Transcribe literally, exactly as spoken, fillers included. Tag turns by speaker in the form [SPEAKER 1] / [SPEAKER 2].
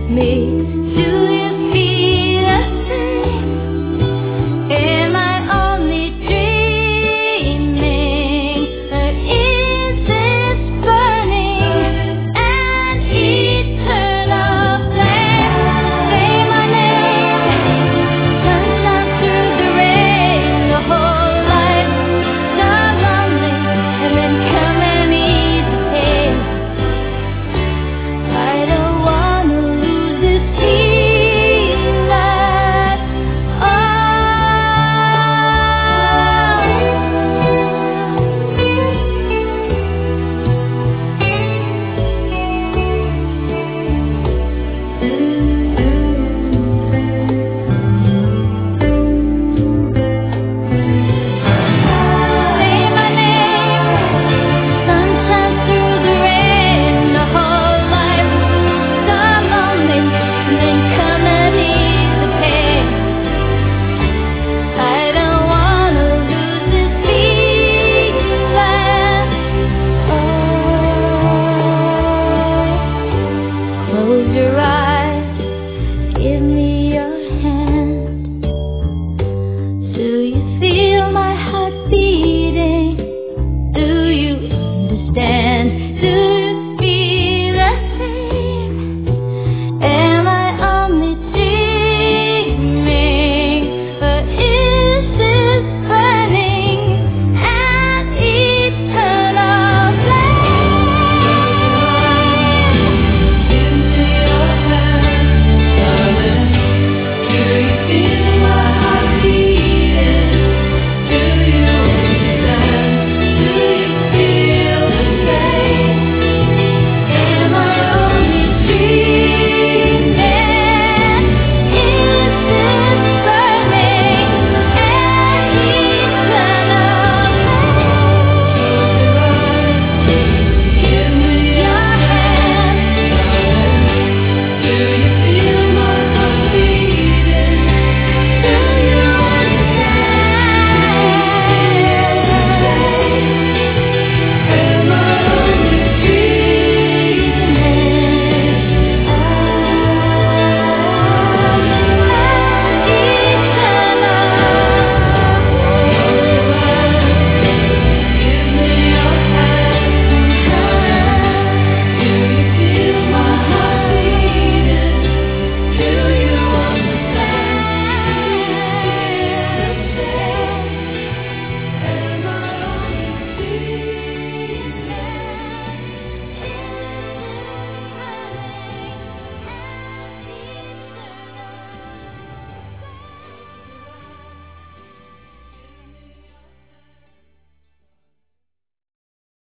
[SPEAKER 1] me. Do you feel the same? Am I only dreaming, or is this burning an eternal flame? Say my name, sunshine through the rain, the whole life so lonely, and then come and ease the pain. I don't wanna lose this feeling. Oh, say my name, sunshine through the rain, the whole life so lonely, and then come and ease the pain. I don't wanna lose this feeling. Oh, close your eyes.